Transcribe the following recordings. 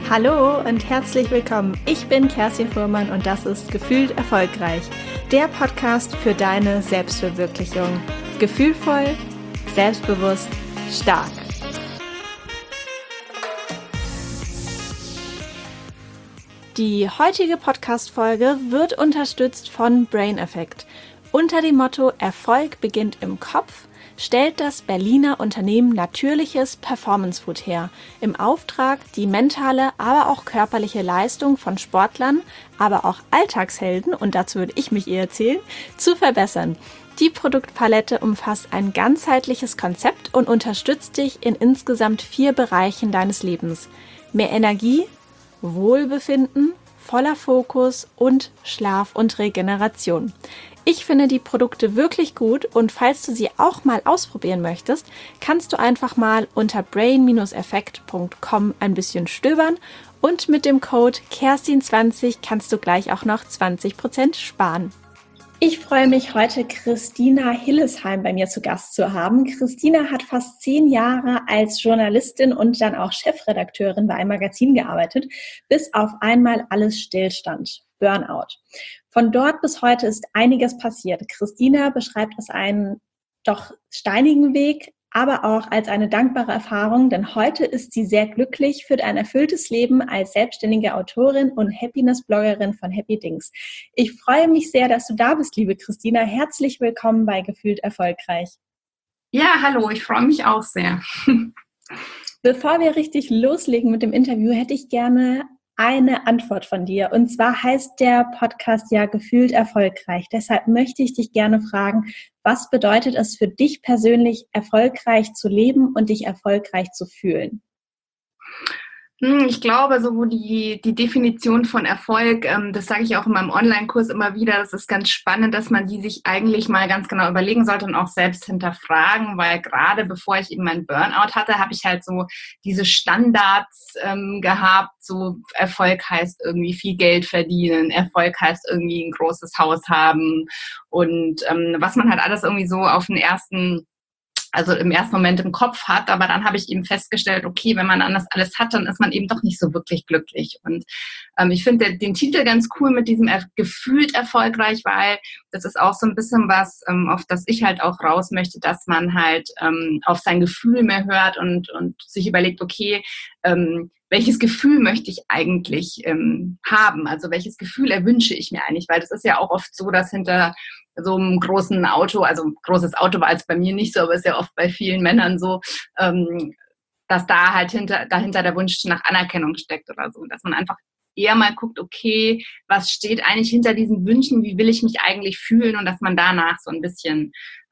Hallo und herzlich willkommen. Ich bin Kerstin Fuhrmann und das ist Gefühlt Erfolgreich, der Podcast für deine Selbstverwirklichung. Gefühlvoll, selbstbewusst, stark. Die heutige Podcast-Folge wird unterstützt von Brain Effect. Unter dem Motto Erfolg beginnt im Kopf stellt das Berliner Unternehmen natürliches Performance Food her, im Auftrag, die mentale, aber auch körperliche Leistung von Sportlern, aber auch Alltagshelden, und dazu würde ich mich eher zählen, zu verbessern. Die Produktpalette umfasst ein ganzheitliches Konzept und unterstützt dich in insgesamt 4 Bereichen deines Lebens. Mehr Energie, Wohlbefinden, voller Fokus und Schlaf und Regeneration. Ich finde die Produkte wirklich gut und falls du sie auch mal ausprobieren möchtest, kannst du einfach mal unter brain-effekt.com ein bisschen stöbern und mit dem Code Kerstin20 kannst du gleich auch noch 20% sparen. Ich freue mich, heute Christina Hillesheim bei mir zu Gast zu haben. Christina hat fast 10 Jahre als Journalistin und dann auch Chefredakteurin bei einem Magazin gearbeitet, bis auf einmal alles stillstand. Burnout. Von dort bis heute ist einiges passiert. Christina beschreibt es einen doch steinigen Weg, aber auch als eine dankbare Erfahrung, denn heute ist sie sehr glücklich, führt ein erfülltes Leben als selbstständige Autorin und Happiness-Bloggerin von Happy Dings. Ich freue mich sehr, dass du da bist, liebe Christina. Herzlich willkommen bei Gefühlt Erfolgreich. Ja, hallo, ich freue mich auch sehr. Bevor wir richtig loslegen mit dem Interview, hätte ich gerne eine Antwort von dir. Und zwar heißt der Podcast ja Gefühlt Erfolgreich. Deshalb möchte ich dich gerne fragen, was bedeutet es für dich persönlich, erfolgreich zu leben und dich erfolgreich zu fühlen? Ich glaube, so die Definition von Erfolg, das sage ich auch in meinem Online-Kurs immer wieder, das ist ganz spannend, dass man die sich eigentlich mal ganz genau überlegen sollte und auch selbst hinterfragen, weil gerade bevor ich eben meinen Burnout hatte, habe ich halt so diese Standards gehabt, so Erfolg heißt irgendwie viel Geld verdienen, Erfolg heißt irgendwie ein großes Haus haben und was man halt alles irgendwie so im ersten Moment im Kopf hat, aber dann habe ich eben festgestellt, okay, wenn man das alles hat, dann ist man eben doch nicht so wirklich glücklich. Und ich finde den Titel ganz cool mit diesem gefühlt erfolgreich, weil das ist auch so ein bisschen was, auf das ich halt auch raus möchte, dass man halt auf sein Gefühl mehr hört und sich überlegt, okay, welches Gefühl möchte ich eigentlich haben? Also welches Gefühl erwünsche ich mir eigentlich? Weil das ist ja auch oft so, dass hinter so einem großen Auto, also ein großes Auto war jetzt bei mir nicht so, aber ist ja oft bei vielen Männern so, dass da halt dahinter der Wunsch nach Anerkennung steckt oder so. Dass man einfach eher mal guckt, okay, was steht eigentlich hinter diesen Wünschen, wie will ich mich eigentlich fühlen und dass man danach so ein bisschen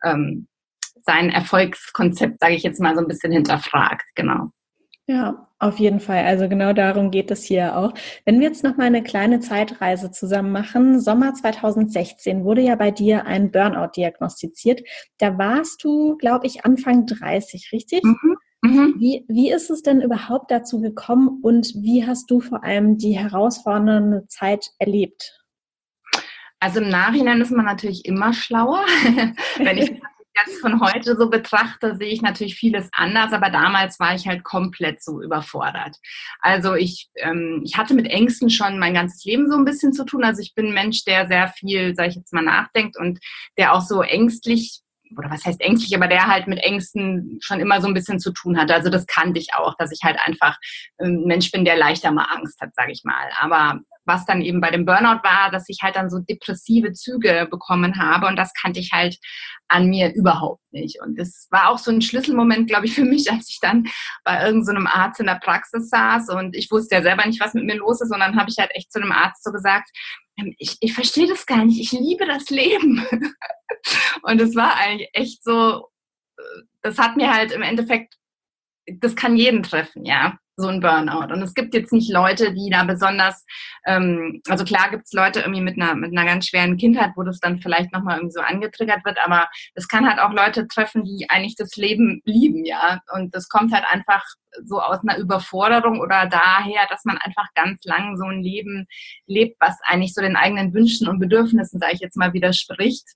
sein Erfolgskonzept, sage ich jetzt mal, so ein bisschen hinterfragt, genau. Ja, auf jeden Fall. Also genau darum geht es hier auch. Wenn wir jetzt noch mal eine kleine Zeitreise zusammen machen. Sommer 2016 wurde ja bei dir ein Burnout diagnostiziert. Da warst du, glaube ich, Anfang 30, richtig? Wie ist es denn überhaupt dazu gekommen und wie hast du vor allem die herausfordernde Zeit erlebt? Also im Nachhinein ist man natürlich immer schlauer. Wenn ich jetzt von heute so betrachte, sehe ich natürlich vieles anders, aber damals war ich halt komplett so überfordert. Also ich hatte mit Ängsten schon mein ganzes Leben so ein bisschen zu tun. Also ich bin ein Mensch, der sehr viel, sage ich jetzt mal, nachdenkt und der auch so ängstlich, oder was heißt ängstlich, aber der halt mit Ängsten schon immer so ein bisschen zu tun hatte. Also das kannte ich auch, dass ich halt einfach ein Mensch bin, der leichter mal Angst hat, sage ich mal. Aber was dann eben bei dem Burnout war, dass ich halt dann so depressive Züge bekommen habe und das kannte ich halt an mir überhaupt nicht. Und das war auch so ein Schlüsselmoment, glaube ich, für mich, als ich dann bei irgend so einem Arzt in der Praxis saß und ich wusste ja selber nicht, was mit mir los ist und dann habe ich halt echt zu einem Arzt so gesagt, ich verstehe das gar nicht, ich liebe das Leben. Und es war eigentlich echt so, das hat mir halt im Endeffekt, das kann jeden treffen, ja, so ein Burnout. Und es gibt jetzt nicht Leute, die da besonders, also klar gibt es Leute irgendwie mit einer ganz schweren Kindheit, wo das dann vielleicht nochmal irgendwie so angetriggert wird, aber es kann halt auch Leute treffen, die eigentlich das Leben lieben, ja. Und das kommt halt einfach so aus einer Überforderung oder daher, dass man einfach ganz lang so ein Leben lebt, was eigentlich so den eigenen Wünschen und Bedürfnissen, sage ich jetzt mal, widerspricht.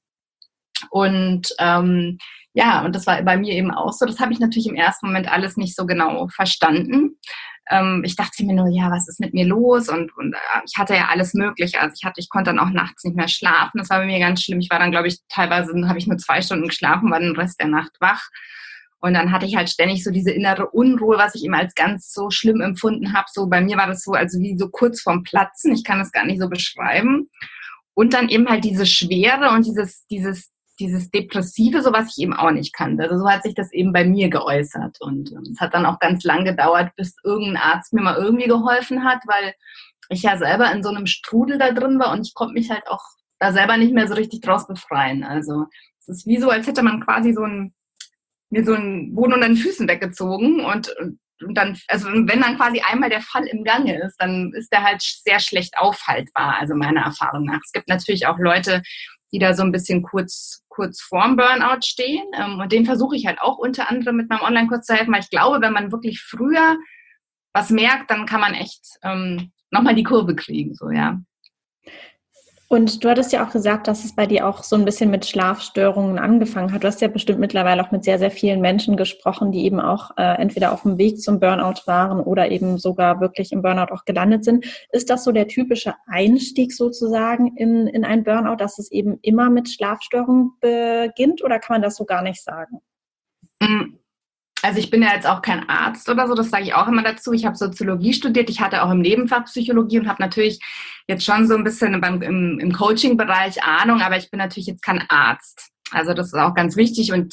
Und ja, und das war bei mir eben auch so. Das habe ich natürlich im ersten Moment alles nicht so genau verstanden. Ich dachte mir nur, ja, was ist mit mir los? Und ich hatte ja alles Mögliche. Also ich konnte dann auch nachts nicht mehr schlafen. Das war bei mir ganz schlimm. Ich war dann, glaube ich, teilweise habe ich nur 2 Stunden geschlafen, war den Rest der Nacht wach. Und dann hatte ich halt ständig so diese innere Unruhe, was ich immer als ganz so schlimm empfunden habe. So bei mir war das so, also wie so kurz vorm Platzen. Ich kann das gar nicht so beschreiben. Und dann eben halt diese Schwere und dieses Depressive, so was ich eben auch nicht kannte. Also so hat sich das eben bei mir geäußert. Und es hat dann auch ganz lang gedauert, bis irgendein Arzt mir mal irgendwie geholfen hat, weil ich ja selber in so einem Strudel da drin war und ich konnte mich halt auch da selber nicht mehr so richtig draus befreien. Also es ist wie so, als hätte man quasi mir so einen Boden unter den Füßen weggezogen und dann, also wenn dann quasi einmal der Fall im Gange ist, dann ist der halt sehr schlecht aufhaltbar, also meiner Erfahrung nach. Es gibt natürlich auch Leute, die da so ein bisschen kurz vorm Burnout stehen. Und denen versuche ich halt auch unter anderem mit meinem Online-Kurs zu helfen, weil ich glaube, wenn man wirklich früher was merkt, dann kann man echt nochmal die Kurve kriegen, so, ja. Und du hattest ja auch gesagt, dass es bei dir auch so ein bisschen mit Schlafstörungen angefangen hat. Du hast ja bestimmt mittlerweile auch mit sehr, sehr vielen Menschen gesprochen, die eben auch entweder auf dem Weg zum Burnout waren oder eben sogar wirklich im Burnout auch gelandet sind. Ist das so der typische Einstieg sozusagen in ein Burnout, dass es eben immer mit Schlafstörungen beginnt, oder kann man das so gar nicht sagen? Also ich bin ja jetzt auch kein Arzt oder so, das sage ich auch immer dazu. Ich habe Soziologie studiert, ich hatte auch im Nebenfach Psychologie und habe natürlich jetzt schon so ein bisschen im Coaching-Bereich Ahnung, aber ich bin natürlich jetzt kein Arzt. Also das ist auch ganz wichtig und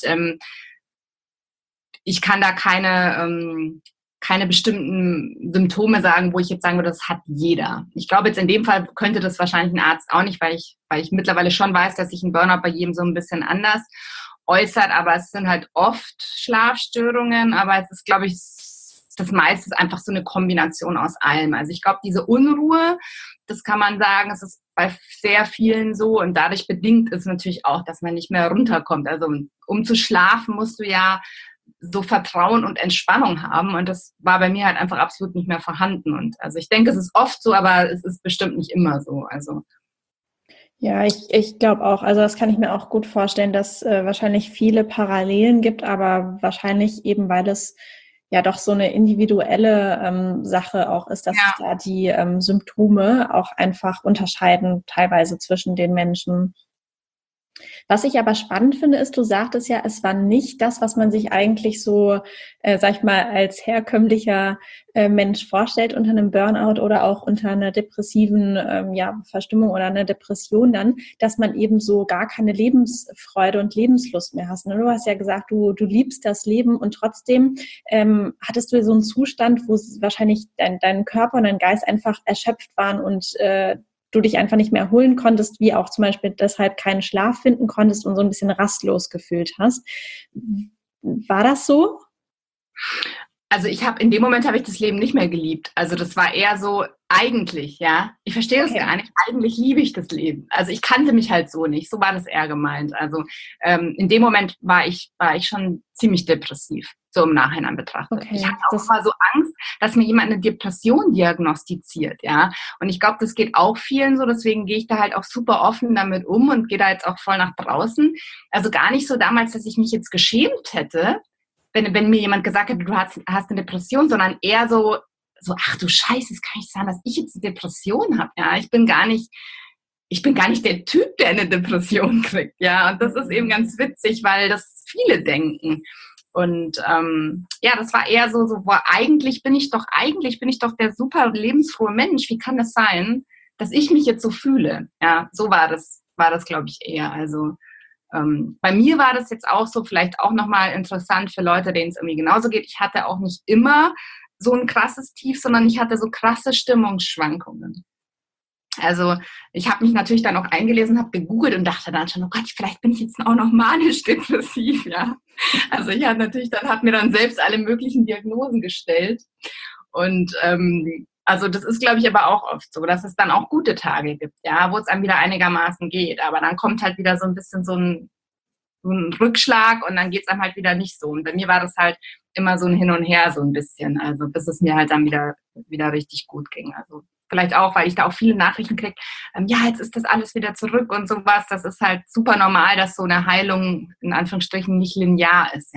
ich kann da keine bestimmten Symptome sagen, wo ich jetzt sagen würde, das hat jeder. Ich glaube jetzt in dem Fall könnte das wahrscheinlich ein Arzt auch nicht, weil ich mittlerweile schon weiß, dass sich ein Burnout bei jedem so ein bisschen anders äußert, aber es sind halt oft Schlafstörungen, aber es ist, glaube ich, das meiste ist einfach so eine Kombination aus allem. Also ich glaube, diese Unruhe, das kann man sagen, es ist bei sehr vielen so und dadurch bedingt ist natürlich auch, dass man nicht mehr runterkommt. Also um zu schlafen, musst du ja so Vertrauen und Entspannung haben und das war bei mir halt einfach absolut nicht mehr vorhanden. Und also ich denke, es ist oft so, aber es ist bestimmt nicht immer so. Also ja, ich glaube auch. Also das kann ich mir auch gut vorstellen, dass wahrscheinlich viele Parallelen gibt, aber wahrscheinlich eben, weil es ja doch so eine individuelle Sache auch ist, dass sich da die Symptome auch einfach unterscheiden, teilweise zwischen den Menschen. Was ich aber spannend finde, ist, du sagtest ja, es war nicht das, was man sich eigentlich so, sag ich mal, als herkömmlicher Mensch vorstellt unter einem Burnout oder auch unter einer depressiven Verstimmung oder einer Depression dann, dass man eben so gar keine Lebensfreude und Lebenslust mehr hast. Du hast ja gesagt, du liebst das Leben und trotzdem hattest du so einen Zustand, wo wahrscheinlich dein Körper und dein Geist einfach erschöpft waren und du dich einfach nicht mehr erholen konntest, wie auch zum Beispiel deshalb keinen Schlaf finden konntest und so ein bisschen rastlos gefühlt hast. War das so? Also in dem Moment habe ich das Leben nicht mehr geliebt. Also das war eher so, eigentlich, ja. Ich verstehe das gar nicht. Eigentlich liebe ich das Leben. Also ich kannte mich halt so nicht. So war das eher gemeint. Also in dem Moment war ich schon ziemlich depressiv, so im Nachhinein betrachtet. Okay, ich hatte auch mal so Angst, dass mir jemand eine Depression diagnostiziert, ja. Und ich glaube, das geht auch vielen so. Deswegen gehe ich da halt auch super offen damit um und gehe da jetzt auch voll nach draußen. Also gar nicht so damals, dass ich mich jetzt geschämt hätte, wenn mir jemand gesagt hätte, du hast eine Depression, sondern eher so, ach du Scheiße, es kann nicht sein, dass ich jetzt eine Depression habe. Ja, ich bin gar nicht der Typ, der eine Depression kriegt. Ja, und das ist eben ganz witzig, weil das viele denken. Und das war eher so, boah, eigentlich bin ich doch der super lebensfrohe Mensch. Wie kann das sein, dass ich mich jetzt so fühle? Ja, so war das, glaube ich, eher. Also bei mir war das jetzt auch so, vielleicht auch nochmal interessant für Leute, denen es irgendwie genauso geht. Ich hatte auch nicht immer so ein krasses Tief, sondern ich hatte so krasse Stimmungsschwankungen. Also ich habe mich natürlich dann auch eingelesen, habe gegoogelt und dachte dann schon, oh Gott, vielleicht bin ich jetzt auch noch manisch-depressiv, ja. Also ich hat mir dann selbst alle möglichen Diagnosen gestellt. Und also das ist, glaube ich, aber auch oft so, dass es dann auch gute Tage gibt, ja, wo es einem wieder einigermaßen geht. Aber dann kommt halt wieder so ein bisschen so ein Rückschlag und dann geht es einem halt wieder nicht so. Und bei mir war das halt immer so ein Hin und Her so ein bisschen, also bis es mir halt dann wieder richtig gut ging. Also vielleicht auch, weil ich da auch viele Nachrichten kriege, jetzt ist das alles wieder zurück und sowas. Das ist halt super normal, dass so eine Heilung in Anführungsstrichen nicht linear ist, ja.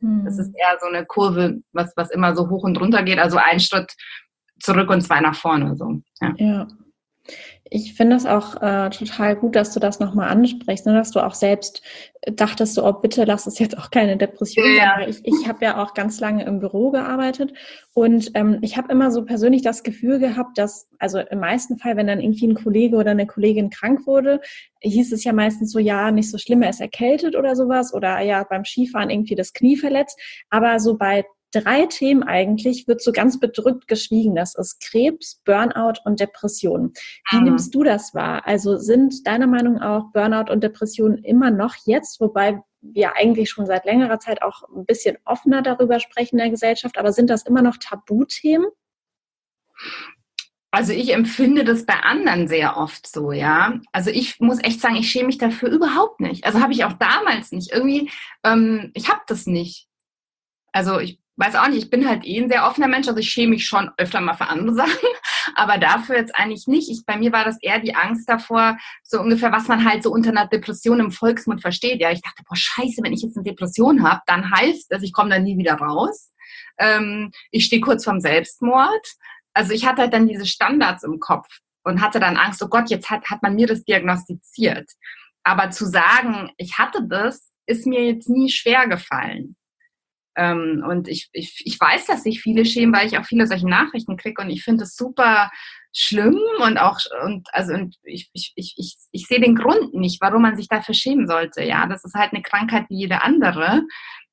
Das ist eher so eine Kurve, was immer so hoch und runter geht, also ein Schritt zurück und 2 nach vorne. So. Ja. Ich finde es auch total gut, dass du das nochmal ansprichst, ne? Dass du auch selbst dachtest, so, oh bitte lass es jetzt auch keine Depression sein. Ich habe ja auch ganz lange im Büro gearbeitet und ich habe immer so persönlich das Gefühl gehabt, dass, also im meisten Fall, wenn dann irgendwie ein Kollege oder eine Kollegin krank wurde, hieß es ja meistens so, ja, nicht so schlimm, er ist erkältet oder sowas oder ja, beim Skifahren irgendwie das Knie verletzt, aber so bei 3 Themen eigentlich wird so ganz bedrückt geschwiegen. Das ist Krebs, Burnout und Depression. Wie nimmst du das wahr? Also sind deiner Meinung nach auch Burnout und Depression immer noch jetzt, wobei wir eigentlich schon seit längerer Zeit auch ein bisschen offener darüber sprechen in der Gesellschaft, aber sind das immer noch Tabuthemen? Also ich empfinde das bei anderen sehr oft so, ja. Also ich muss echt sagen, ich schäme mich dafür überhaupt nicht. Also habe ich auch damals nicht. Irgendwie, ich habe das nicht. Also ich weiß auch nicht, ich bin halt ein sehr offener Mensch, also ich schäme mich schon öfter mal für andere Sachen, aber dafür jetzt eigentlich nicht. Bei mir war das eher die Angst davor, so ungefähr, was man halt so unter einer Depression im Volksmund versteht. Ja, ich dachte, boah, scheiße, wenn ich jetzt eine Depression habe, dann heißt das, ich komme da nie wieder raus. Ich stehe kurz vorm Selbstmord. Also ich hatte halt dann diese Standards im Kopf und hatte dann Angst, oh Gott, jetzt hat man mir das diagnostiziert. Aber zu sagen, ich hatte das, ist mir jetzt nie schwer gefallen. Und ich weiß, dass sich viele schämen, weil ich auch viele solche Nachrichten kriege und ich finde es super schlimm und ich sehe den Grund nicht, warum man sich dafür schämen sollte. Ja, das ist halt eine Krankheit wie jede andere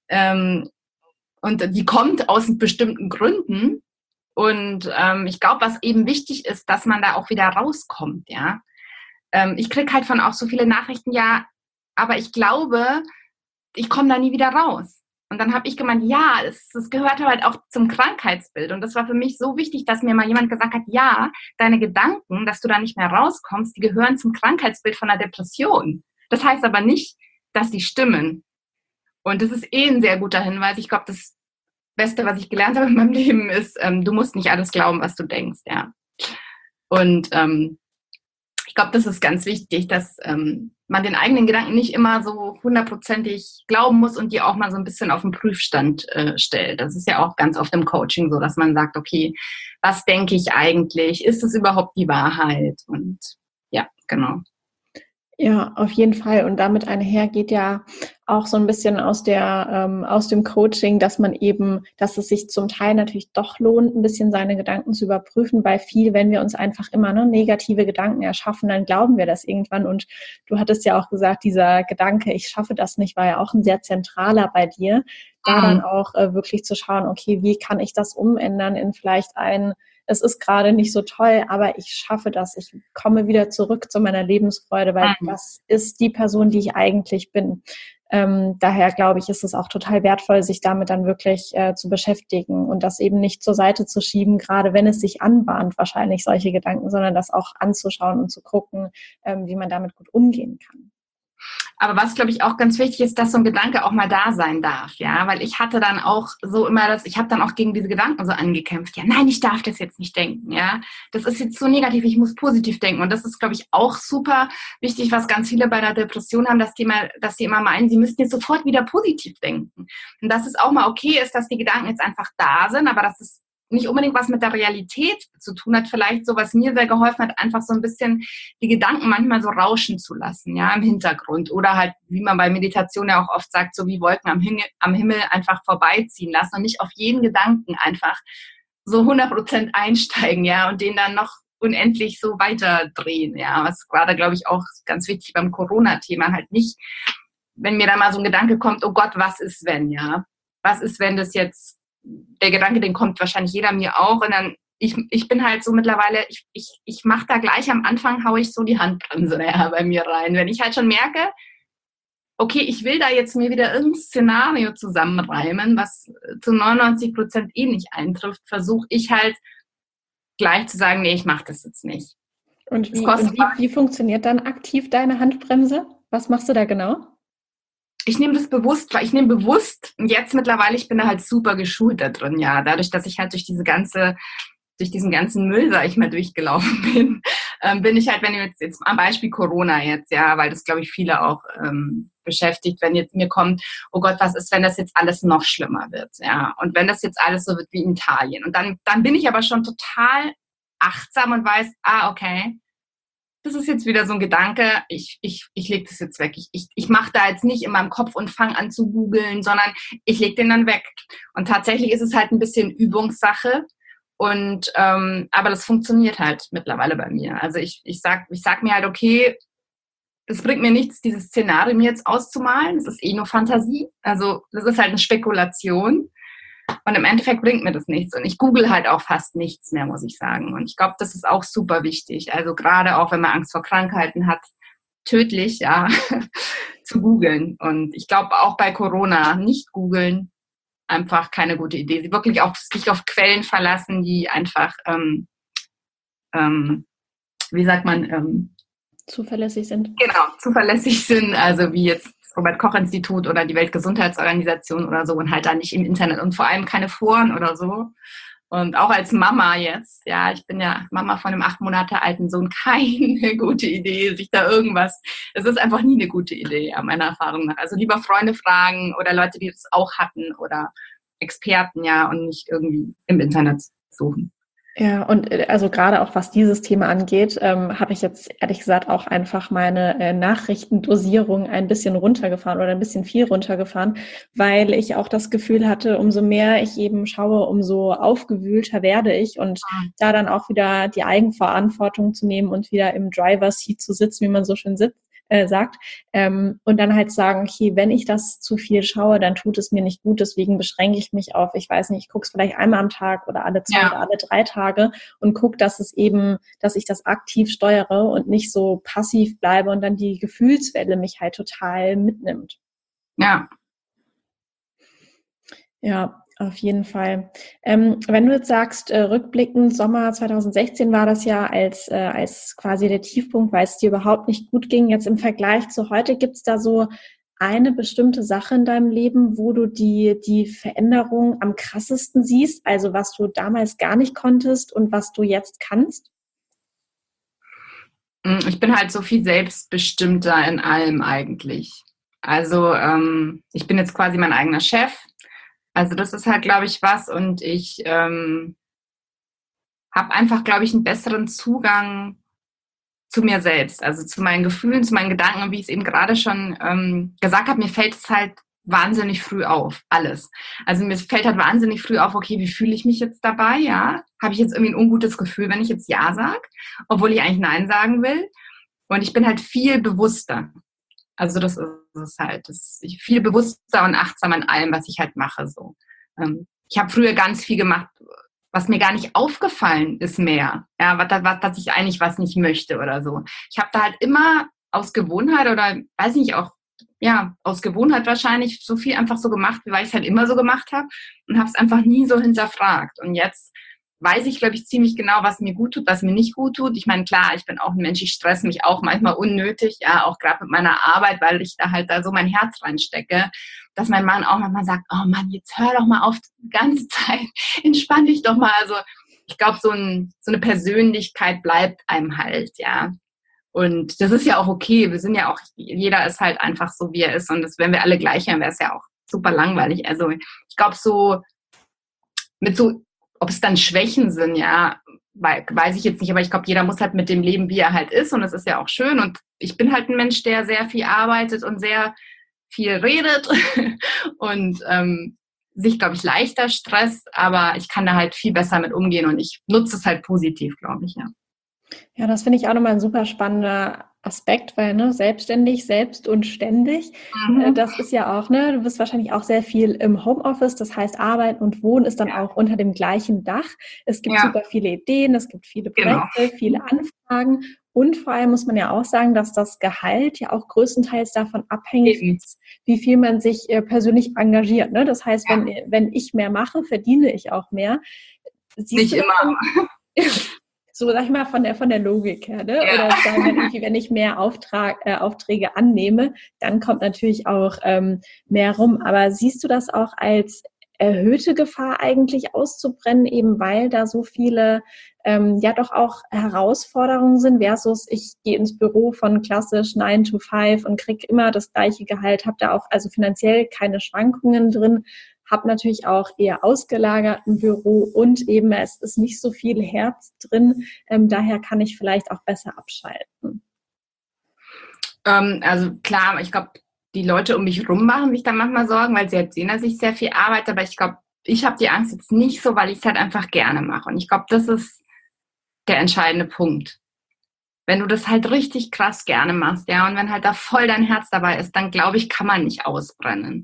und die kommt aus bestimmten Gründen und ich glaube, was eben wichtig ist, dass man da auch wieder rauskommt. Ja, ich kriege halt von auch so viele Nachrichten, ja, aber ich glaube, ich komme da nie wieder raus. Und dann habe ich gemeint, ja, das gehört halt auch zum Krankheitsbild. Und das war für mich so wichtig, dass mir mal jemand gesagt hat, ja, deine Gedanken, dass du da nicht mehr rauskommst, die gehören zum Krankheitsbild von einer Depression. Das heißt aber nicht, dass die stimmen. Und das ist ein sehr guter Hinweis. Ich glaube, das Beste, was ich gelernt habe in meinem Leben, ist, du musst nicht alles glauben, was du denkst. Ja. Und ich glaube, das ist ganz wichtig, dass man den eigenen Gedanken nicht immer so 100%ig glauben muss und die auch mal so ein bisschen auf den Prüfstand stellt. Das ist ja auch ganz oft im Coaching so, dass man sagt, okay, was denke ich eigentlich? Ist es überhaupt die Wahrheit? Und ja, genau. Ja, auf jeden Fall. Und damit einher geht ja auch so ein bisschen aus dem Coaching, dass es sich zum Teil natürlich doch lohnt, ein bisschen seine Gedanken zu überprüfen, weil wenn wir uns einfach immer negative Gedanken erschaffen, dann glauben wir das irgendwann. Und du hattest ja auch gesagt, dieser Gedanke, ich schaffe das nicht, war ja auch ein sehr zentraler bei dir, da dann auch wirklich zu schauen, okay, wie kann ich das umändern in vielleicht es ist gerade nicht so toll, aber ich schaffe das. Ich komme wieder zurück zu meiner Lebensfreude, weil das ist die Person, die ich eigentlich bin. Daher glaube ich, ist es auch total wertvoll, sich damit dann wirklich zu beschäftigen und das eben nicht zur Seite zu schieben, gerade wenn es sich anbahnt, wahrscheinlich solche Gedanken, sondern das auch anzuschauen und zu gucken, wie man damit gut umgehen kann. Aber was, glaube ich, auch ganz wichtig ist, dass so ein Gedanke auch mal da sein darf, ja, weil ich hatte dann auch so immer ich habe dann auch gegen diese Gedanken so angekämpft, ja, nein, ich darf das jetzt nicht denken, ja, das ist jetzt so negativ, ich muss positiv denken und das ist, glaube ich, auch super wichtig, was ganz viele bei einer Depression haben, dass die immer meinen, sie müssten jetzt sofort wieder positiv denken und dass es auch mal okay ist, dass die Gedanken jetzt einfach da sind, aber dass es nicht unbedingt was mit der Realität zu tun hat, vielleicht so, was mir sehr geholfen hat, einfach so ein bisschen die Gedanken manchmal so rauschen zu lassen, ja, im Hintergrund oder halt, wie man bei Meditation ja auch oft sagt, so wie Wolken am Himmel einfach vorbeiziehen lassen und nicht auf jeden Gedanken einfach so 100% einsteigen, ja, und den dann noch unendlich so weiterdrehen, ja, was gerade, glaube ich, auch ganz wichtig beim Corona-Thema halt nicht, wenn mir da mal so ein Gedanke kommt, oh Gott, was ist wenn, ja, was ist, wenn das jetzt der Gedanke, den kommt wahrscheinlich jeder mir auch und dann, ich bin halt so mittlerweile, ich mache da gleich am Anfang, haue ich so die Handbremse bei mir rein. Wenn ich halt schon merke, okay, ich will da jetzt mir wieder irgendein Szenario zusammenreimen, was zu 99% nicht eintrifft, versuche ich halt gleich zu sagen, nee, ich mache das jetzt nicht. Und wie funktioniert dann aktiv deine Handbremse? Was machst du da genau? Ich nehme das bewusst, weil ich nehme bewusst, jetzt mittlerweile, ich bin da halt super geschult da drin, ja, dadurch, dass ich halt durch diesen ganzen Müll, sag ich mal, durchgelaufen bin, bin ich halt, wenn jetzt am Beispiel Corona jetzt, ja, weil das, glaube ich, viele auch beschäftigt, wenn jetzt mir kommt, oh Gott, was ist, wenn das jetzt alles noch schlimmer wird, ja, und wenn das jetzt alles so wird wie in Italien. Und dann bin ich aber schon total achtsam und weiß, okay, das ist jetzt wieder so ein Gedanke, ich lege das jetzt weg. Ich mache da jetzt nicht in meinem Kopf und fange an zu googeln, sondern ich lege den dann weg. Und tatsächlich ist es halt ein bisschen Übungssache. Und aber das funktioniert halt mittlerweile bei mir. Also ich sag mir halt, okay, es bringt mir nichts, dieses Szenario mir jetzt auszumalen. Das ist nur Fantasie. Also das ist halt eine Spekulation. Und im Endeffekt bringt mir das nichts. Und ich google halt auch fast nichts mehr, muss ich sagen. Und ich glaube, das ist auch super wichtig. Also gerade auch, wenn man Angst vor Krankheiten hat, tödlich, ja, zu googeln. Und ich glaube auch bei Corona nicht googeln, einfach keine gute Idee. Sie wirklich sich auf Quellen verlassen, die einfach, wie sagt man, zuverlässig sind. Genau, zuverlässig sind. Also wie jetzt Robert-Koch-Institut oder die Weltgesundheitsorganisation oder so und halt da nicht im Internet und vor allem keine Foren oder so. Und auch als Mama jetzt, ja, ich bin ja Mama von einem 8 Monate alten Sohn, keine gute Idee, sich da irgendwas, es ist einfach nie eine gute Idee, meiner Erfahrung nach. Also lieber Freunde fragen oder Leute, die das auch hatten oder Experten, ja, und nicht irgendwie im Internet suchen. Ja, und also gerade auch was dieses Thema angeht, habe ich jetzt ehrlich gesagt auch einfach meine Nachrichtendosierung ein bisschen runtergefahren oder ein bisschen viel runtergefahren, weil ich auch das Gefühl hatte, umso mehr ich eben schaue, umso aufgewühlter werde ich und da dann auch wieder die Eigenverantwortung zu nehmen und wieder im Driver's Seat zu sitzen, wie man so schön sagt, und dann halt sagen, okay, wenn ich das zu viel schaue, dann tut es mir nicht gut, deswegen beschränke ich mich auf, ich weiß nicht, ich gucke es vielleicht einmal am Tag oder alle 2 oder alle 3 Tage und gucke, dass ich das aktiv steuere und nicht so passiv bleibe und dann die Gefühlswelle mich halt total mitnimmt. Ja. Ja, auf jeden Fall. Wenn du jetzt sagst, rückblickend, Sommer 2016 war das ja als quasi der Tiefpunkt, weil es dir überhaupt nicht gut ging. Jetzt im Vergleich zu heute, gibt es da so eine bestimmte Sache in deinem Leben, wo du die Veränderung am krassesten siehst? Also was du damals gar nicht konntest und was du jetzt kannst? Ich bin halt so viel selbstbestimmter in allem eigentlich. Also ich bin jetzt quasi mein eigener Chef. Also das ist halt, glaube ich, was. Und ich habe einfach, glaube ich, einen besseren Zugang zu mir selbst. Also zu meinen Gefühlen, zu meinen Gedanken. Und wie ich es eben gerade schon gesagt habe, mir fällt es halt wahnsinnig früh auf, alles. Also mir fällt halt wahnsinnig früh auf, okay, wie fühle ich mich jetzt dabei, ja? Habe ich jetzt irgendwie ein ungutes Gefühl, wenn ich jetzt Ja sage, obwohl ich eigentlich Nein sagen will? Und ich bin halt viel bewusster. Also das ist es halt. Ich viel bewusster und achtsam an allem, was ich halt mache. So. Ich habe früher ganz viel gemacht, was mir gar nicht aufgefallen ist mehr. Ja, dass ich eigentlich was nicht möchte oder so. Ich habe da halt immer aus Gewohnheit oder weiß nicht, auch ja, aus Gewohnheit wahrscheinlich so viel einfach so gemacht, weil ich es halt immer so gemacht habe und habe es einfach nie so hinterfragt. Und jetzt weiß ich, glaube ich, ziemlich genau, was mir gut tut, was mir nicht gut tut. Ich meine, klar, ich bin auch ein Mensch, ich stresse mich auch manchmal unnötig, ja, auch gerade mit meiner Arbeit, weil ich da halt da so mein Herz reinstecke, dass mein Mann auch manchmal sagt, oh Mann, jetzt hör doch mal auf die ganze Zeit, entspann dich doch mal. Also ich glaube, so eine Persönlichkeit bleibt einem halt, ja. Und das ist ja auch okay, wir sind ja auch, jeder ist halt einfach so, wie er ist und das, wenn wir alle gleich wären, wäre es ja auch super langweilig. Also ich glaube, so mit so ob es dann Schwächen sind, ja, weiß ich jetzt nicht, aber ich glaube, jeder muss halt mit dem leben, wie er halt ist und das ist ja auch schön und ich bin halt ein Mensch, der sehr viel arbeitet und sehr viel redet und sich, glaube ich, leichter stresst, aber ich kann da halt viel besser mit umgehen und ich nutze es halt positiv, glaube ich, ja. Ja, das finde ich auch nochmal ein super spannender Aspekt, weil selbstständig, selbst und ständig, das ist ja auch, du bist wahrscheinlich auch sehr viel im Homeoffice, das heißt Arbeiten und Wohnen ist dann auch unter dem gleichen Dach. Es gibt super viele Ideen, es gibt viele Projekte, viele Anfragen und vor allem muss man ja auch sagen, dass das Gehalt ja auch größtenteils davon abhängig ist, wie viel man sich persönlich engagiert. Ne? Das heißt, wenn ich mehr mache, verdiene ich auch mehr. Nicht immer. So, sag ich mal, von der Logik her, ne? Ja. Oder sagen wir irgendwie, wenn ich mehr Aufträge annehme, dann kommt natürlich auch mehr rum. Aber siehst du das auch als erhöhte Gefahr eigentlich auszubrennen, eben weil da so viele ja doch auch Herausforderungen sind versus ich gehe ins Büro von klassisch 9 to 5 und kriege immer das gleiche Gehalt, habe da auch also finanziell keine Schwankungen drin, habe natürlich auch eher ausgelagerten Büro und eben es ist nicht so viel Herz drin, daher kann ich vielleicht auch besser abschalten. Also klar, ich glaube, die Leute um mich rum machen sich dann manchmal Sorgen, weil sie halt sehen, dass ich sehr viel arbeite, aber ich glaube, ich habe die Angst jetzt nicht so, weil ich es halt einfach gerne mache und ich glaube, das ist der entscheidende Punkt. Wenn du das halt richtig krass gerne machst, ja, und wenn halt da voll dein Herz dabei ist, dann glaube ich, kann man nicht ausbrennen.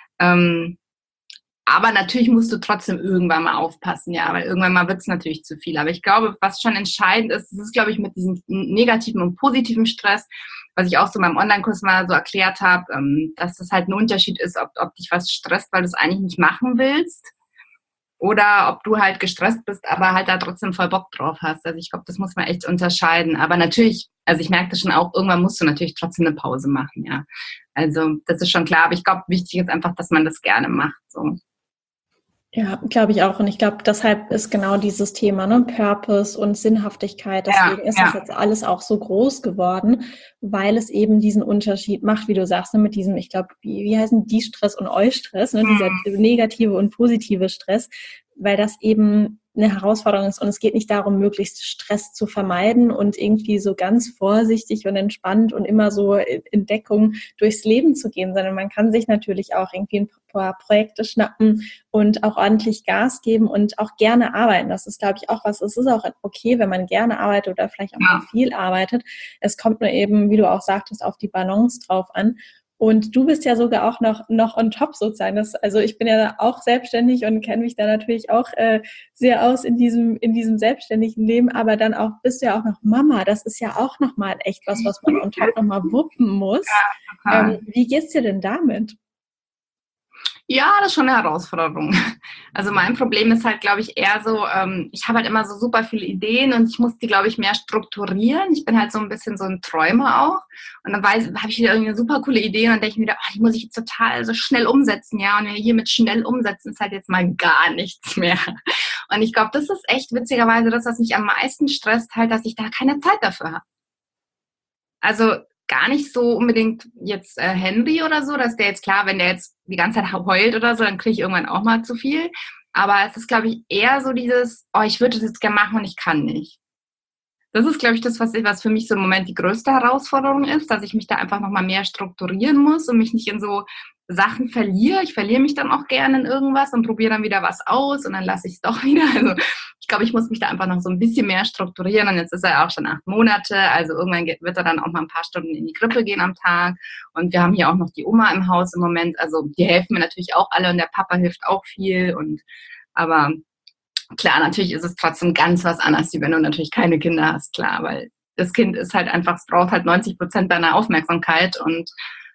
Aber natürlich musst du trotzdem irgendwann mal aufpassen, ja, weil irgendwann mal wird es natürlich zu viel. Aber ich glaube, was schon entscheidend ist, das ist, glaube ich, mit diesem negativen und positiven Stress, was ich auch so beim Online-Kurs mal so erklärt habe, dass das halt ein Unterschied ist, ob dich was stresst, weil du es eigentlich nicht machen willst, oder ob du halt gestresst bist, aber halt da trotzdem voll Bock drauf hast. Also ich glaube, das muss man echt unterscheiden. Aber natürlich, also ich merke das schon auch, irgendwann musst du natürlich trotzdem eine Pause machen, ja. Also das ist schon klar. Aber ich glaube, wichtig ist einfach, dass man das gerne macht, so. Ja, glaube ich auch. Und ich glaube, deshalb ist genau dieses Thema, ne, Purpose und Sinnhaftigkeit, deswegen ist das jetzt alles auch so groß geworden, weil es eben diesen Unterschied macht, wie du sagst, ne, mit diesem, ich glaube, wie heißen die Stress und Eustress, ne, dieser negative und positive Stress, weil das eben eine Herausforderung ist und es geht nicht darum, möglichst Stress zu vermeiden und irgendwie so ganz vorsichtig und entspannt und immer so in Deckung durchs Leben zu gehen, sondern man kann sich natürlich auch irgendwie ein paar Projekte schnappen und auch ordentlich Gas geben und auch gerne arbeiten. Das ist, glaube ich, auch was, es ist auch okay, wenn man gerne arbeitet oder vielleicht auch mal viel arbeitet. Es kommt nur eben, wie du auch sagtest, auf die Balance drauf an. Und du bist ja sogar auch noch on top sozusagen. Also ich bin ja auch selbstständig und kenne mich da natürlich auch sehr aus in diesem selbstständigen Leben, aber dann auch bist du ja auch noch Mama. Das ist ja auch nochmal echt was man on top nochmal wuppen muss. Wie geht's dir denn damit? Ja, das ist schon eine Herausforderung. Also mein Problem ist halt, glaube ich, eher so, ich habe halt immer so super viele Ideen und ich muss die, glaube ich, mehr strukturieren. Ich bin halt so ein bisschen so ein Träumer auch. Und dann habe ich wieder irgendwie eine super coole Idee und dann denke ich mir wieder, die muss ich jetzt total so schnell umsetzen, ja. Und hier mit schnell umsetzen ist halt jetzt mal gar nichts mehr. Und ich glaube, das ist echt witzigerweise das, was mich am meisten stresst, halt, dass ich da keine Zeit dafür habe. Also gar nicht so unbedingt jetzt Henry oder so, dass der jetzt klar, wenn der jetzt die ganze Zeit heult oder so, dann kriege ich irgendwann auch mal zu viel. Aber es ist, glaube ich, eher so dieses, ich würde das jetzt gerne machen und ich kann nicht. Das ist, glaube ich, das, was für mich so im Moment die größte Herausforderung ist, dass ich mich da einfach nochmal mehr strukturieren muss und mich nicht in so Sachen verliere. Ich verliere mich dann auch gerne in irgendwas und probiere dann wieder was aus und dann lasse ich es doch wieder. Also ich glaube, ich muss mich da einfach noch so ein bisschen mehr strukturieren und jetzt ist er auch schon 8 Monate, also irgendwann wird er dann auch mal ein paar Stunden in die Krippe gehen am Tag und wir haben hier auch noch die Oma im Haus im Moment, also die helfen mir natürlich auch alle und der Papa hilft auch viel aber klar, natürlich ist es trotzdem ganz was anderes, wie wenn du natürlich keine Kinder hast, klar, weil das Kind ist halt einfach, es braucht halt 90% deiner Aufmerksamkeit und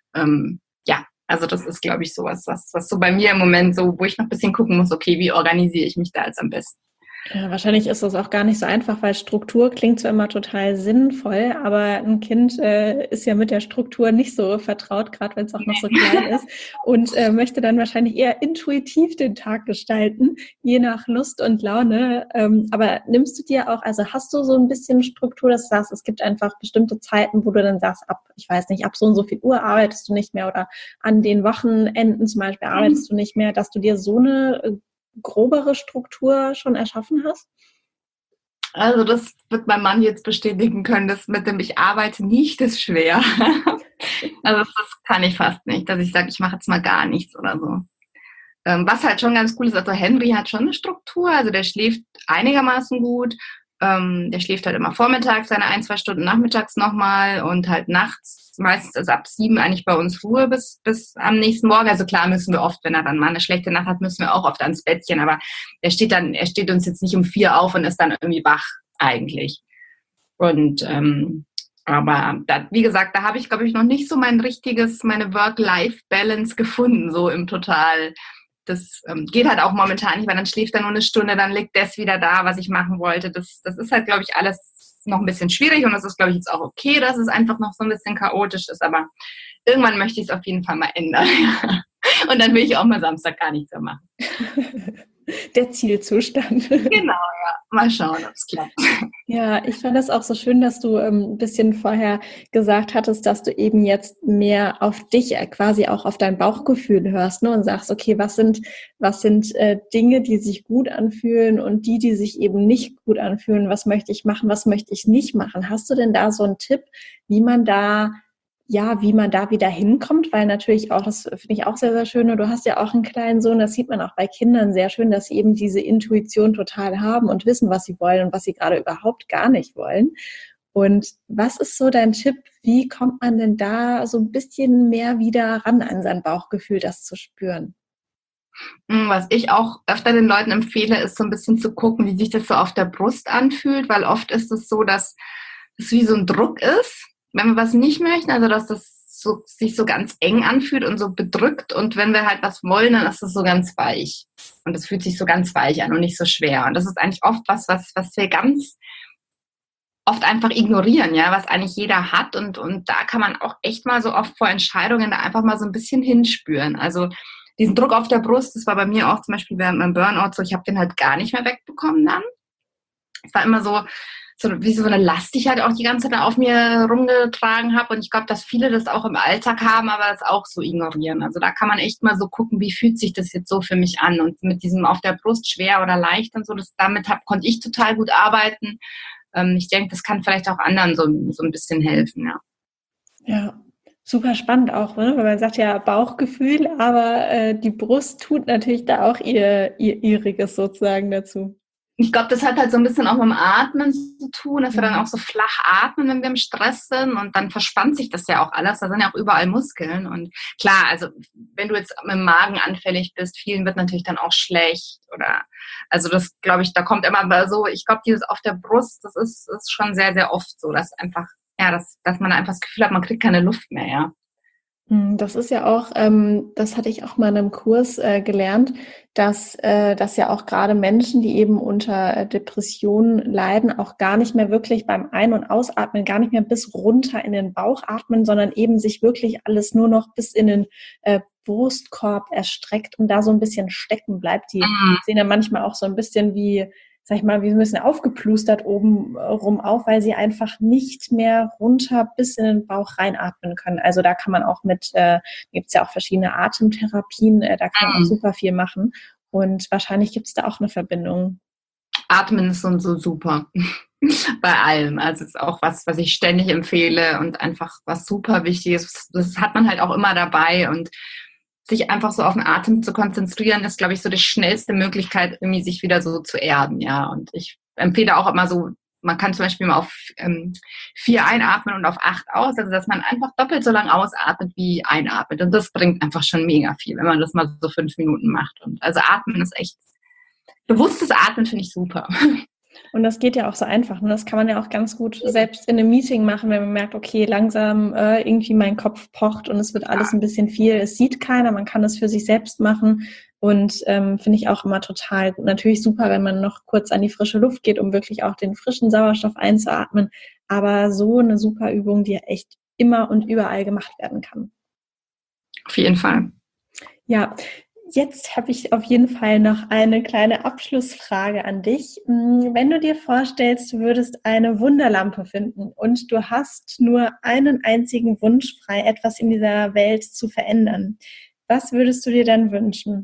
also das ist, glaube ich, sowas, was so bei mir im Moment so, wo ich noch ein bisschen gucken muss, okay, wie organisiere ich mich da jetzt am besten? Ja, wahrscheinlich ist das auch gar nicht so einfach, weil Struktur klingt zwar immer total sinnvoll, aber ein Kind ist ja mit der Struktur nicht so vertraut, gerade wenn es auch noch so klein ist und möchte dann wahrscheinlich eher intuitiv den Tag gestalten, je nach Lust und Laune. Aber nimmst du dir auch, also hast du so ein bisschen Struktur, dass du sagst, es gibt einfach bestimmte Zeiten, wo du dann sagst, ich weiß nicht, ab so und so viel Uhr arbeitest du nicht mehr oder an den Wochenenden zum Beispiel arbeitest du nicht mehr, dass du dir so eine grobere Struktur schon erschaffen hast? Also das wird mein Mann jetzt bestätigen können, das mit dem ich arbeite nicht ist schwer. Also das kann ich fast nicht, dass ich sage, ich mache jetzt mal gar nichts oder so. Was halt schon ganz cool ist, also Henry hat schon eine Struktur, also der schläft einigermaßen gut. Der schläft halt immer vormittags seine 1-2 Stunden, nachmittags nochmal und halt nachts meistens ist ab 7 eigentlich bei uns Ruhe bis am nächsten Morgen. Also klar müssen wir oft, wenn er dann mal eine schlechte Nacht hat, müssen wir auch oft ans Bettchen, aber er steht uns jetzt nicht um 4 auf und ist dann irgendwie wach eigentlich. Und aber wie gesagt, da habe ich, glaube ich, noch nicht so meine Work-Life-Balance gefunden, so im Total. Das geht halt auch momentan nicht, weil dann schläft er nur eine Stunde, dann liegt das wieder da, was ich machen wollte. Das ist halt, glaube ich, alles noch ein bisschen schwierig und das ist, glaube ich, jetzt auch okay, dass es einfach noch so ein bisschen chaotisch ist, aber irgendwann möchte ich es auf jeden Fall mal ändern. Und dann will ich auch mal Samstag gar nichts mehr machen. Der Zielzustand. Genau, ja. Mal schauen, ob es klappt. Ja, ich fand das auch so schön, dass du ein bisschen vorher gesagt hattest, dass du eben jetzt mehr auf dich, quasi auch auf dein Bauchgefühl hörst, ne? Und sagst, okay, was sind Dinge, die sich gut anfühlen und die sich eben nicht gut anfühlen? Was möchte ich machen? Was möchte ich nicht machen? Hast du denn da so einen Tipp, wie man da wieder hinkommt, weil natürlich auch, das finde ich auch sehr, sehr schön, und du hast ja auch einen kleinen Sohn, das sieht man auch bei Kindern sehr schön, dass sie eben diese Intuition total haben und wissen, was sie wollen und was sie gerade überhaupt gar nicht wollen. Und was ist so dein Tipp, wie kommt man denn da so ein bisschen mehr wieder ran an sein Bauchgefühl, das zu spüren? Was ich auch öfter den Leuten empfehle, ist so ein bisschen zu gucken, wie sich das so auf der Brust anfühlt, weil oft ist es so, dass es wie so ein Druck ist, wenn wir was nicht möchten, also dass das so, sich so ganz eng anfühlt und so bedrückt, und wenn wir halt was wollen, dann ist es so ganz weich. Und es fühlt sich so ganz weich an und nicht so schwer. Und das ist eigentlich oft was wir ganz oft einfach ignorieren, ja, was eigentlich jeder hat, und da kann man auch echt mal so oft vor Entscheidungen da einfach mal so ein bisschen hinspüren. Also diesen Druck auf der Brust, das war bei mir auch zum Beispiel während meinem Burnout so, ich habe den halt gar nicht mehr wegbekommen dann. Es war immer so wie so eine Last, die ich halt auch die ganze Zeit auf mir rumgetragen habe, und ich glaube, dass viele das auch im Alltag haben, aber das auch so ignorieren. Also da kann man echt mal so gucken, wie fühlt sich das jetzt so für mich an, und mit diesem auf der Brust schwer oder leicht und so, konnte ich total gut arbeiten. Ich denke, das kann vielleicht auch anderen so ein bisschen helfen, ja. Ja, super spannend auch, ne? Weil man sagt ja Bauchgefühl, aber die Brust tut natürlich da auch ihriges sozusagen dazu. Ich glaube, das hat halt so ein bisschen auch mit dem Atmen zu tun, dass wir dann auch so flach atmen, wenn wir im Stress sind, und dann verspannt sich das ja auch alles. Da sind ja auch überall Muskeln, und klar, also wenn du jetzt mit dem Magen anfällig bist, vielen wird natürlich dann auch schlecht, oder, also das glaube ich, da kommt immer so, ich glaube, dieses auf der Brust, das ist schon sehr, sehr oft so, dass einfach, ja, dass man einfach das Gefühl hat, man kriegt keine Luft mehr, ja. Das ist ja auch, das hatte ich auch mal in einem Kurs gelernt, dass ja auch gerade Menschen, die eben unter Depressionen leiden, auch gar nicht mehr wirklich beim Ein- und Ausatmen, gar nicht mehr bis runter in den Bauch atmen, sondern eben sich wirklich alles nur noch bis in den Brustkorb erstreckt und da so ein bisschen stecken bleibt. Die sehen ja manchmal auch so ein bisschen wie, sag ich mal, wie ein bisschen aufgeplustert oben rum auf, weil sie einfach nicht mehr runter bis in den Bauch reinatmen können. Also da kann man auch gibt es ja auch verschiedene Atemtherapien, da kann man auch super viel machen. Und wahrscheinlich gibt es da auch eine Verbindung. Atmen ist so super. Bei allem. Also es ist auch was ich ständig empfehle und einfach was super wichtig ist. Das hat man halt auch immer dabei, und sich einfach so auf den Atem zu konzentrieren, ist, glaube ich, so die schnellste Möglichkeit, irgendwie sich wieder so zu erden, ja. Und ich empfehle auch immer so, man kann zum Beispiel mal auf 4 einatmen und auf 8 aus, also dass man einfach doppelt so lang ausatmet wie einatmet. Und das bringt einfach schon mega viel, wenn man das mal so 5 Minuten macht. Und also Atmen ist echt, bewusstes Atmen finde ich super. Und das geht ja auch so einfach. Ne? Das kann man ja auch ganz gut selbst in einem Meeting machen, wenn man merkt, okay, langsam irgendwie mein Kopf pocht und es wird alles ein bisschen viel. Es sieht keiner, man kann es für sich selbst machen. Und finde ich auch immer total gut. Natürlich super, wenn man noch kurz an die frische Luft geht, um wirklich auch den frischen Sauerstoff einzuatmen. Aber so eine super Übung, die ja echt immer und überall gemacht werden kann. Auf jeden Fall. Ja, jetzt habe ich auf jeden Fall noch eine kleine Abschlussfrage an dich. Wenn du dir vorstellst, du würdest eine Wunderlampe finden und du hast nur einen einzigen Wunsch frei, etwas in dieser Welt zu verändern, was würdest du dir dann wünschen?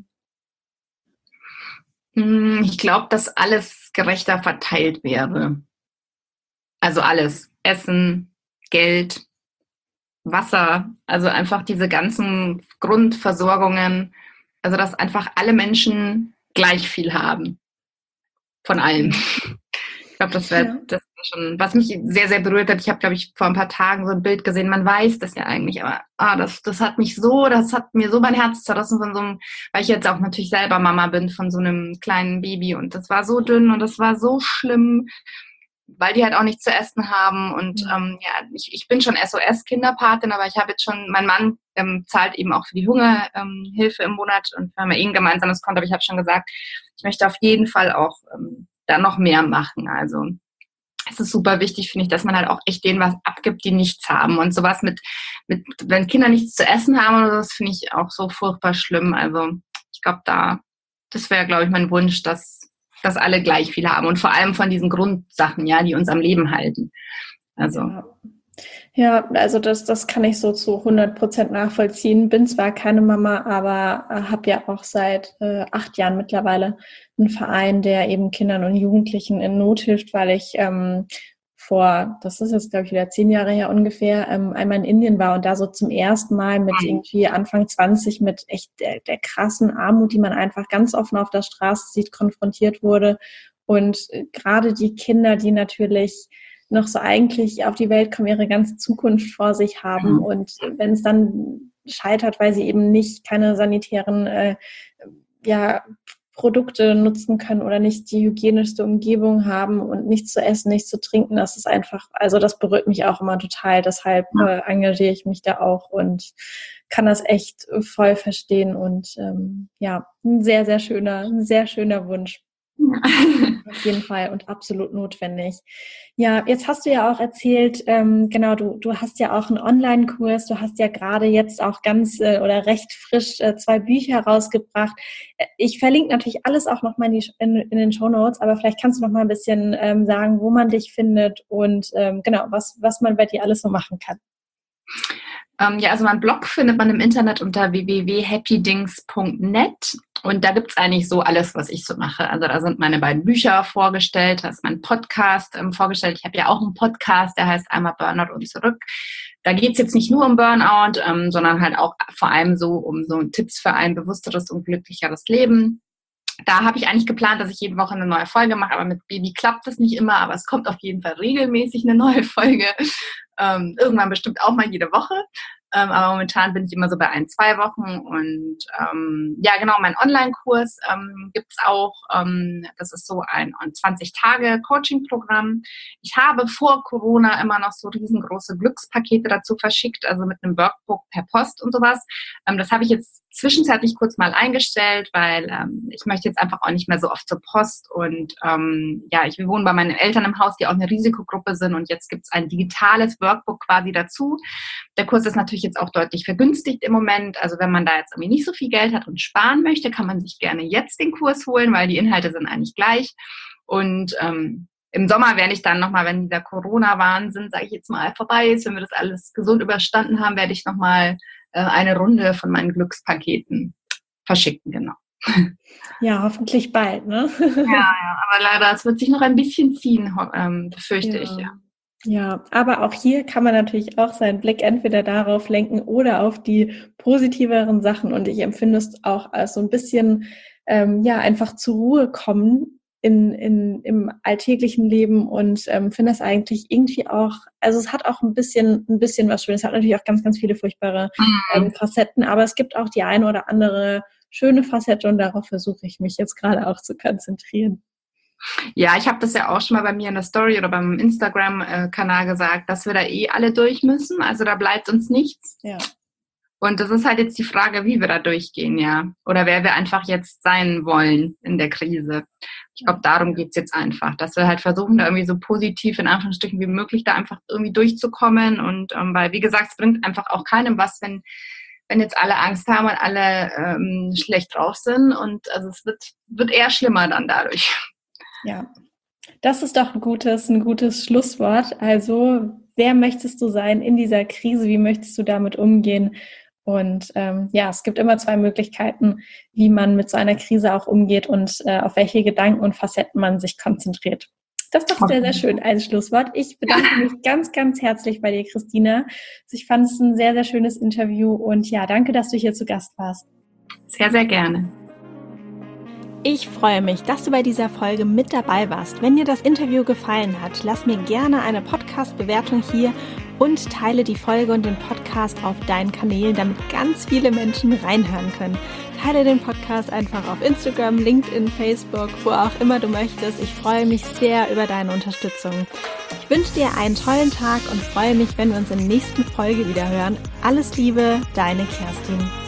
Ich glaube, dass alles gerechter verteilt wäre. Also alles. Essen, Geld, Wasser, also einfach diese ganzen Grundversorgungen. Also dass einfach alle Menschen gleich viel haben. Von allem. Ich glaube, das wär schon, was mich sehr, sehr berührt hat. Ich habe, glaube ich, vor ein paar Tagen so ein Bild gesehen. Man weiß das ja eigentlich, aber das hat mir so mein Herz zerrissen von so einem, weil ich jetzt auch natürlich selber Mama bin von so einem kleinen Baby, und das war so dünn und das war so schlimm, weil die halt auch nichts zu essen haben, und ich bin schon SOS-Kinderpatin, aber ich habe jetzt schon, mein Mann zahlt eben auch für die Hungerhilfe im Monat, und wir haben ja ein gemeinsames Konto, aber ich habe schon gesagt, ich möchte auf jeden Fall auch da noch mehr machen. Also es ist super wichtig, finde ich, dass man halt auch echt denen was abgibt, die nichts haben, und sowas mit wenn Kinder nichts zu essen haben oder so, das finde ich auch so furchtbar schlimm. Also ich glaube, da Das wäre, glaube ich, mein Wunsch, dass alle gleich viel haben und vor allem von diesen Grundsachen, ja, die uns am Leben halten. Also. Ja, also das kann ich so zu 100% nachvollziehen. Bin zwar keine Mama, aber habe ja auch seit 8 Jahren mittlerweile einen Verein, der eben Kindern und Jugendlichen in Not hilft, weil ich das ist jetzt, glaube ich, wieder 10 Jahre her ungefähr, einmal in Indien war und da so zum ersten Mal mit irgendwie Anfang 20 mit echt der krassen Armut, die man einfach ganz offen auf der Straße sieht, konfrontiert wurde. Und gerade die Kinder, die natürlich noch so eigentlich auf die Welt kommen, ihre ganze Zukunft vor sich haben. Und wenn es dann scheitert, weil sie eben keine sanitären Produkte nutzen können oder nicht die hygienischste Umgebung haben und nichts zu essen, nichts zu trinken, das ist einfach, also das berührt mich auch immer total. Deshalb engagiere ich mich da auch und kann das echt voll verstehen und ein sehr, sehr schöner Wunsch. Auf jeden Fall und absolut notwendig. Ja, jetzt hast du ja auch erzählt, genau, du hast ja auch einen Online-Kurs, du hast ja gerade jetzt auch ganz oder recht frisch 2 Bücher rausgebracht. Ich verlinke natürlich alles auch nochmal in den Shownotes, aber vielleicht kannst du noch mal ein bisschen sagen, wo man dich findet und genau, was man bei dir alles so machen kann. Also mein Blog findet man im Internet unter www.happydings.net und da gibt's eigentlich so alles, was ich so mache. Also da sind meine beiden Bücher vorgestellt, da ist mein Podcast vorgestellt. Ich habe ja auch einen Podcast, der heißt Einmal Burnout und zurück. Da geht's jetzt nicht nur um Burnout, sondern halt auch vor allem so um so Tipps für ein bewussteres und glücklicheres Leben. Da habe ich eigentlich geplant, dass ich jede Woche eine neue Folge mache, aber mit Baby klappt das nicht immer, aber es kommt auf jeden Fall regelmäßig eine neue Folge. Irgendwann bestimmt auch mal jede Woche. Aber momentan bin ich immer so bei 1-2 Wochen und mein Online-Kurs gibt's auch. Das ist so ein 20-Tage-Coaching-Programm. Ich habe vor Corona immer noch so riesengroße Glückspakete dazu verschickt, also mit einem Workbook per Post und sowas. Das habe ich jetzt zwischenzeitlich kurz mal eingestellt, weil ich möchte jetzt einfach auch nicht mehr so oft zur Post und ich wohne bei meinen Eltern im Haus, die auch eine Risikogruppe sind und jetzt gibt's ein digitales Workbook quasi dazu. Der Kurs ist natürlich jetzt auch deutlich vergünstigt im Moment. Also wenn man da jetzt irgendwie nicht so viel Geld hat und sparen möchte, kann man sich gerne jetzt den Kurs holen, weil die Inhalte sind eigentlich gleich. Und im Sommer werde ich dann nochmal, wenn dieser Corona-Wahnsinn, sage ich jetzt mal, vorbei ist, wenn wir das alles gesund überstanden haben, werde ich nochmal eine Runde von meinen Glückspaketen verschicken, genau. Ja, hoffentlich bald, ne? Ja, aber leider, es wird sich noch ein bisschen ziehen, befürchte ich, ja. Ja, aber auch hier kann man natürlich auch seinen Blick entweder darauf lenken oder auf die positiveren Sachen. Und ich empfinde es auch als so ein bisschen, einfach zur Ruhe kommen im alltäglichen Leben und finde das eigentlich irgendwie auch, also es hat auch ein bisschen was Schönes. Es hat natürlich auch ganz, ganz viele furchtbare Facetten, aber es gibt auch die eine oder andere schöne Facette und darauf versuche ich mich jetzt gerade auch zu konzentrieren. Ja, ich habe das ja auch schon mal bei mir in der Story oder beim Instagram-Kanal gesagt, dass wir da alle durch müssen. Also da bleibt uns nichts. Ja. Und das ist halt jetzt die Frage, wie wir da durchgehen, ja. Oder wer wir einfach jetzt sein wollen in der Krise. Ich glaube, darum geht's jetzt einfach, dass wir halt versuchen, da irgendwie so positiv in Anführungsstrichen wie möglich da einfach irgendwie durchzukommen. Und weil, wie gesagt, es bringt einfach auch keinem was, wenn jetzt alle Angst haben und alle schlecht drauf sind. Und also es wird eher schlimmer dann dadurch. Ja, das ist doch ein gutes Schlusswort. Also, wer möchtest du sein in dieser Krise? Wie möchtest du damit umgehen? Und es gibt immer 2 Möglichkeiten, wie man mit so einer Krise auch umgeht und auf welche Gedanken und Facetten man sich konzentriert. Das ist doch sehr, sehr schön als Schlusswort. Ich bedanke mich ganz, ganz herzlich bei dir, Christina. Ich fand es ein sehr, sehr schönes Interview und ja, danke, dass du hier zu Gast warst. Sehr, sehr gerne. Ich freue mich, dass du bei dieser Folge mit dabei warst. Wenn dir das Interview gefallen hat, lass mir gerne eine Podcast-Bewertung hier und teile die Folge und den Podcast auf deinen Kanälen, damit ganz viele Menschen reinhören können. Teile den Podcast einfach auf Instagram, LinkedIn, Facebook, wo auch immer du möchtest. Ich freue mich sehr über deine Unterstützung. Ich wünsche dir einen tollen Tag und freue mich, wenn wir uns in der nächsten Folge wieder hören. Alles Liebe, deine Kerstin.